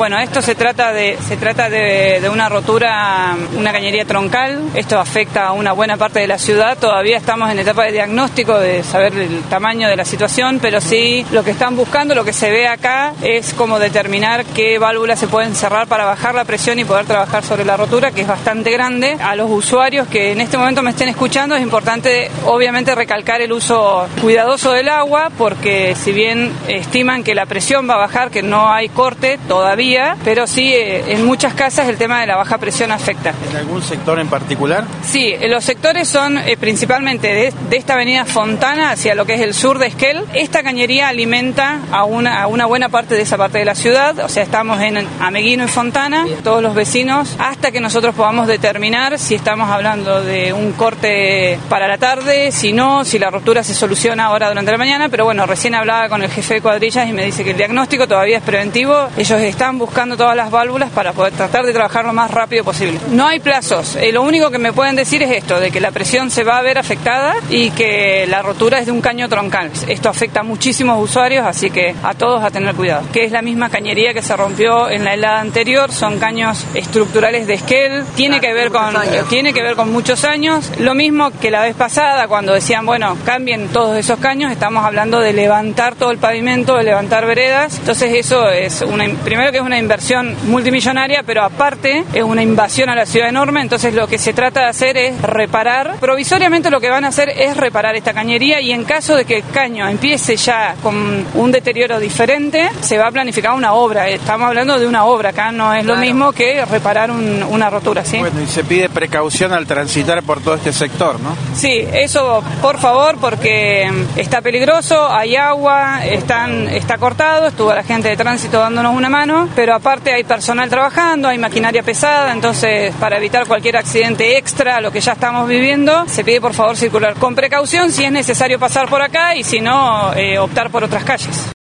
Bueno, esto se trata de una rotura, una cañería troncal. Esto afecta a una buena parte de la ciudad. Todavía estamos en etapa de diagnóstico, de saber el tamaño de la situación, pero sí lo que están buscando, lo que se ve acá, es como determinar qué válvulas se pueden cerrar para bajar la presión y poder trabajar sobre la rotura, que es bastante grande. A los usuarios que en este momento me estén escuchando, es importante obviamente recalcar el uso cuidadoso del agua, porque si bien estiman que la presión va a bajar, que no hay corte todavía, pero sí en muchas casas el tema de la baja presión afecta. ¿En algún sector en particular? Sí, los sectores son principalmente de esta avenida Fontana hacia lo que es el sur de Esquel. Esta cañería alimenta a una buena parte de esa parte de la ciudad, o sea, estamos en Ameguino y Fontana, todos los vecinos, hasta que nosotros podamos determinar si estamos hablando de un corte para la tarde, si no, si la ruptura se soluciona ahora durante la mañana, pero bueno, recién hablaba con el jefe de cuadrillas y me dice que el diagnóstico todavía es preventivo. Ellos están buscando todas las válvulas para poder tratar de trabajar lo más rápido posible. No hay plazos, lo único que me pueden decir es esto, de que la presión se va a ver afectada y que la rotura es de un caño troncal. Esto afecta a muchísimos usuarios, así que a todos a tener cuidado. Que es la misma cañería que se rompió en la helada anterior, son caños estructurales de Esquel, tiene que ver con muchos años. Lo mismo que la vez pasada, cuando decían, bueno, cambien todos esos caños, estamos hablando de levantar todo el pavimento, de levantar veredas. Entonces eso es primero que es una inversión multimillonaria, pero aparte es una invasión a la ciudad enorme. Entonces lo que se trata de hacer es reparar. Provisoriamente lo que van a hacer es reparar esta cañería, y en caso de que el caño empiece ya con un deterioro diferente, se va a planificar una obra. Estamos hablando de una obra, acá no es lo mismo que reparar una rotura, ¿sí? Bueno, y se pide precaución al transitar por todo este sector, ¿no? Sí, eso por favor, porque está peligroso, hay agua, está cortado, estuvo la gente de tránsito dándonos una mano, pero aparte hay personal trabajando, hay maquinaria pesada, entonces para evitar cualquier accidente extra a lo que ya estamos viviendo, se pide por favor circular con precaución si es necesario pasar por acá, y si no, optar por otras calles.